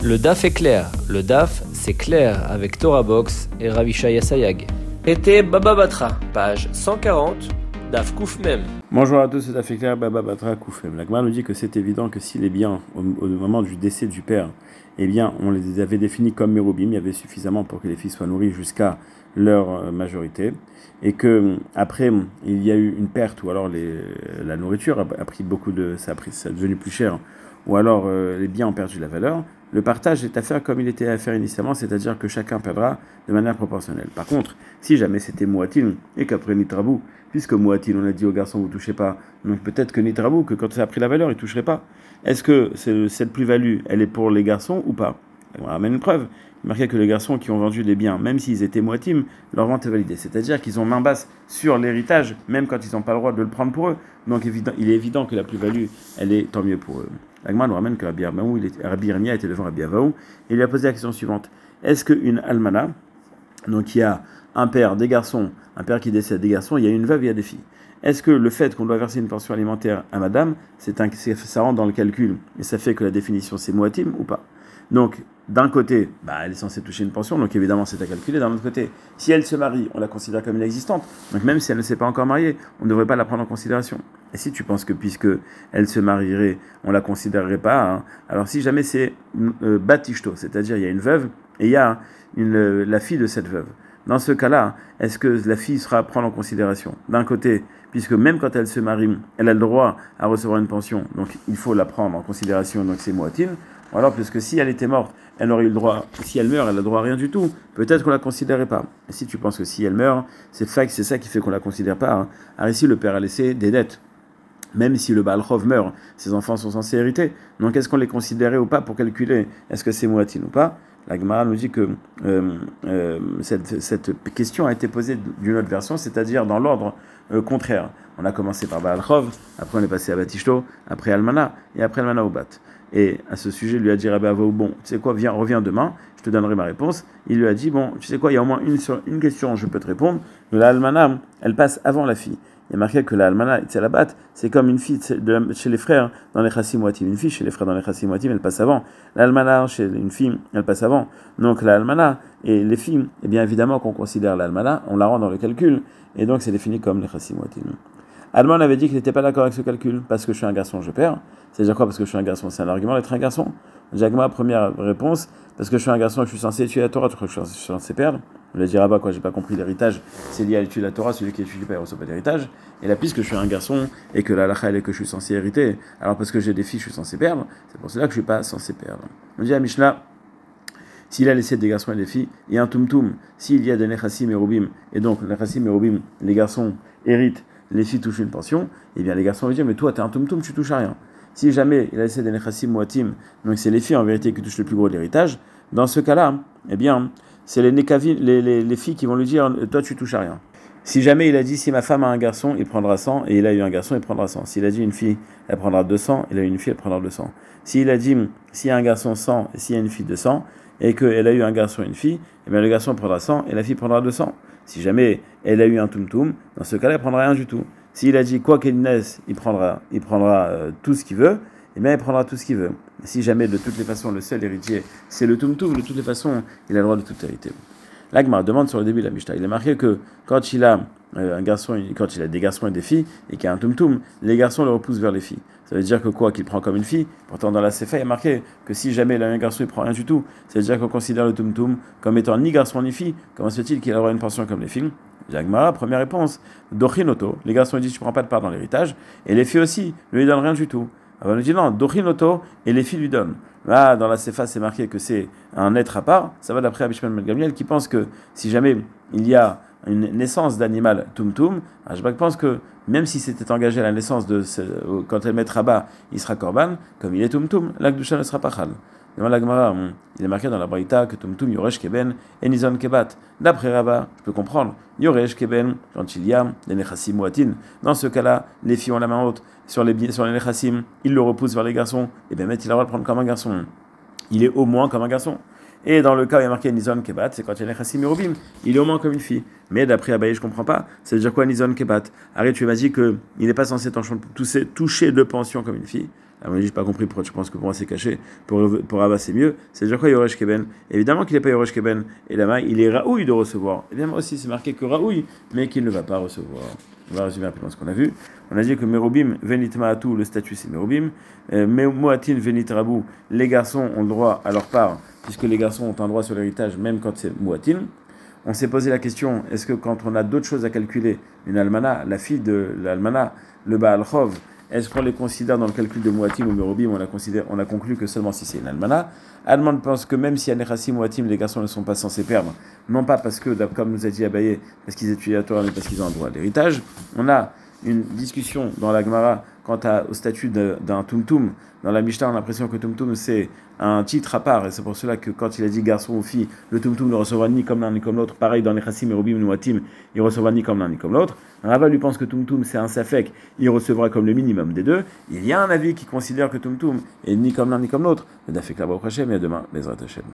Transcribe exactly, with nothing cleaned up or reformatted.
Le D A F est clair. Le D A F, c'est clair avec Torah Box et Ravishaya Sayag. Était Baba Batra, page cent quarante, D A F Kouf Mem. Bonjour à tous, c'est D A F est clair, Baba Batra Kouf Mem. La Gemara nous dit que c'est évident que si les biens, au, au moment du décès du père, eh bien, on les avait définis comme Merubim, il y avait suffisamment pour que les filles soient nourries jusqu'à leur majorité, et que après il y a eu une perte, ou alors les, la nourriture a, a pris beaucoup de, ça a pris, ça a devenu plus cher, ou alors euh, les biens ont perdu la valeur. Le partage est à faire comme il était à faire initialement, c'est-à-dire que chacun perdra de manière proportionnelle. Par contre, si jamais c'était Mouatin et qu'après Nitrabou, puisque Mouatin, on a dit aux garçons vous touchez pas, donc peut-être que Nitrabou, que quand ça a pris la valeur, il toucherait pas. Est-ce que c'est, cette plus-value, elle est pour les garçons ou pas? On ramène une preuve. Il marquait que les garçons qui ont vendu les biens, même s'ils étaient Mouatim, leur vente est validée. C'est-à-dire qu'ils ont main basse sur l'héritage, même quand ils n'ont pas le droit de le prendre pour eux. Donc évident, il est évident que la plus-value, elle est tant mieux pour eux. L'Agma nous ramène que Rabbi Yirmiyah était devant Rabbi Avaou et il lui a posé la question suivante. Est-ce qu'une almana, donc il y a un père, des garçons, un père qui décède, des garçons, il y a une veuve, il y a des filles. Est-ce que le fait qu'on doit verser une pension alimentaire à madame, c'est un, c'est, ça rentre dans le calcul et ça fait que la définition c'est Mouatim ou pas? Donc, d'un côté, bah, elle est censée toucher une pension, donc évidemment c'est à calculer. D'un autre côté, si elle se marie, on la considère comme inexistante. Donc même si elle ne s'est pas encore mariée, on ne devrait pas la prendre en considération. Et si tu penses que puisque elle se marierait, on la considérerait pas, hein, alors si jamais c'est euh, batishto, c'est-à-dire il y a une veuve et il y a une, euh, la fille de cette veuve. Dans ce cas-là, est-ce que la fille sera à prendre en considération? D'un côté, puisque même quand elle se marie, elle a le droit à recevoir une pension, donc il faut la prendre en considération, donc c'est Mouatin. Ou alors, puisque si elle était morte, elle aurait eu le droit, si elle meurt, elle n'a le droit à rien du tout, peut-être qu'on ne la considérait pas. Et si tu penses que si elle meurt, c'est fait, c'est ça qui fait qu'on ne la considère pas. Hein. Alors ici, le père a laissé des dettes. Même si le Baal Chov meurt, ses enfants sont censés hériter. Donc est-ce qu'on les considérait ou pas pour calculer est-ce que c'est Mouatin ou pas? La Gemara nous dit que euh, euh, cette, cette question a été posée d'une autre version, c'est-à-dire dans l'ordre euh, contraire. On a commencé par Baal Chov, après on est passé à Batishto, après Almana, et après Almana au Bat. Et à ce sujet, il lui a dit Rabbi Avaou, bon, tu sais quoi, viens, reviens demain, je te donnerai ma réponse. Il lui a dit, bon, tu sais quoi, il y a au moins une, une question, je peux te répondre. Mais la Almana, elle passe avant la fille. Il y a marqué que la Almana, c'est la batte, c'est comme une fille de, chez les frères dans les chassim Mouatim. Une fille chez les frères dans les chassim Mouatim, elle passe avant. La Almana, chez une fille, elle passe avant. Donc la Almana et les filles, eh bien évidemment qu'on considère la Almana, on la rend dans le calcul, et donc c'est défini comme les chassim Mouatim. Alman avait dit qu'il n'était pas d'accord avec ce calcul, parce que je suis un garçon, je perds. C'est-à-dire quoi? Parce que je suis un garçon, c'est un argument d'être un garçon. Jacma, première réponse, parce que je suis un garçon et je suis censé étudier la Torah, tu crois que je suis censé perdre? On lui a dit, ah bah quoi, j'ai pas compris l'héritage, c'est lié à l'étude de la Torah, celui qui étudie pas, il reçoit pas d'héritage. Et là, puisque je suis un garçon et que la halakha est que je suis censé hériter, alors parce que j'ai des filles, je suis censé perdre, c'est pour cela que je suis pas censé perdre. On dit à Mishnah, s'il a laissé des garçons et des filles, il y a un tumtum, s'il y a des nechassim et rubim, et donc nechassim et rubim, les garçons héritent, les filles touchent une pension, et bien les garçons vont dire, mais toi, t'es un tumtum, tu touches à rien. Si jamais il a laissé des nechassim Mouatim, donc c'est les filles en vérité qui touchent le plus gros de l'héritage, dans ce cas-là, eh bien, c'est les, nekavim, les, les, les filles qui vont lui dire, toi, tu touches à rien. Si jamais il a dit, si ma femme a un garçon, il prendra cent, et il a eu un garçon, il prendra cent. S'il a dit une fille, elle prendra deux cents, il a eu une fille, elle prendra deux cents. S'il a dit, s'il y a un garçon cent, et s'il y a une fille deux cents, et qu'elle a eu un garçon et une fille, eh bien le garçon prendra cent, et la fille prendra deux cents. Si jamais elle a eu un tumtum, dans ce cas-là, elle prendra rien du tout. S'il a dit quoi qu'il naisse, il prendra, il prendra euh, tout ce qu'il veut, et bien il prendra tout ce qu'il veut. Et si jamais de toutes les façons le seul héritier c'est le tumtum, de toutes les façons il a le droit de tout hériter. L'Agma demande sur le début de la Mishnah. Il est marqué que quand il a euh, un garçon, quand il a des garçons et des filles et qu'il y a un tumtum, les garçons le repoussent vers les filles. Ça veut dire que quoi, qu'il prend comme une fille. Pourtant dans la Sefa il est marqué que si jamais il a un garçon il prend rien du tout. Ça veut dire qu'on considère le tumtum comme étant ni garçon ni fille. Comment se fait-il qu'il aura une pension comme les filles? Jagmara, première réponse, Dochinoto, les garçons disent tu prends pas de part dans l'héritage, et les filles aussi ne lui donnent rien du tout. Alors on nous dit non, Dochinoto, et les filles lui donnent. Là, dans la Sefa, c'est marqué que c'est un être à part, ça va d'après Abishman Ben Gamliel qui pense que si jamais il y a une naissance d'animal tum-tum, je pense que même si c'était engagé à la naissance de ce, quand elle mettra bas, il sera korban, comme il est tum-tum, l'Akdusha ne sera pas chal. Dans la Gemara, il est marqué dans la Braïta que Tumtum Yoresh Keben et Nizon Kebat. D'après Rabat, je peux comprendre, Yoresh Keben, quand il y a des Nechassim Mouatin, dans ce cas-là, les filles ont la main haute sur les, sur les Nechassim, ils le repoussent vers les garçons, et bien, il a le droit de prendre comme un garçon. Il est au moins comme un garçon. Et dans le cas où il y a marqué Nizon Kebat, c'est quand il y a Nechassim et Rubim, il est au moins comme une fille. Mais d'après Abaye, je comprends pas. Ça veut dire quoi Nizon Kebat? Arrête, tu m'as dit qu'il n'est pas censé toucher de pension comme une fille. À mon avis, j'ai pas compris pourquoi tu penses que pour moi c'est caché. Pour, pour Abba, c'est mieux. C'est déjà quoi Yoresh Keben? Évidemment qu'il n'est pas Yoresh Keben. Et là-bas, il est Raoui de recevoir. Évidemment aussi, c'est marqué que Raoui, mais qu'il ne va pas recevoir. On va résumer rapidement ce qu'on a vu. On a dit que Merobim, Venit Ma'atou, le statut c'est Merobim. Euh, Moatin, Venit Rabou, les garçons ont le droit à leur part, puisque les garçons ont un droit sur l'héritage, même quand c'est Moatin. On s'est posé la question, est-ce que quand on a d'autres choses à calculer, une almana, la fille de l'almana, le Baal Chov, est-ce qu'on les considère dans le calcul de Moatim ou Merobim? On a, considéré, on a conclu que seulement si c'est une almana. Alman pense que même si y a Nechassim ou Moatim, les garçons ne sont pas censés perdre. Non pas parce que, comme nous a dit Abaye, parce qu'ils étudient la Torah, mais parce qu'ils ont un droit à l'héritage. On a une discussion dans la Gemara quant à, au statut de, d'un Tumtum. Dans la Mishnah, on a l'impression que Tumtum c'est un titre à part, et c'est pour cela que quand il a dit garçon ou fille, le Tumtum ne recevra ni comme l'un ni comme l'autre. Pareil dans les Chassim et Robim ou Moatim, il ne recevra ni comme l'un ni comme l'autre. Rava lui pense que Tumtum c'est un Safek, il recevra comme le minimum des deux. Il y a un avis qui considère que Tumtum est ni comme l'un ni comme l'autre. Le Dafek là-bas au Hachem, et à demain, les Hashem.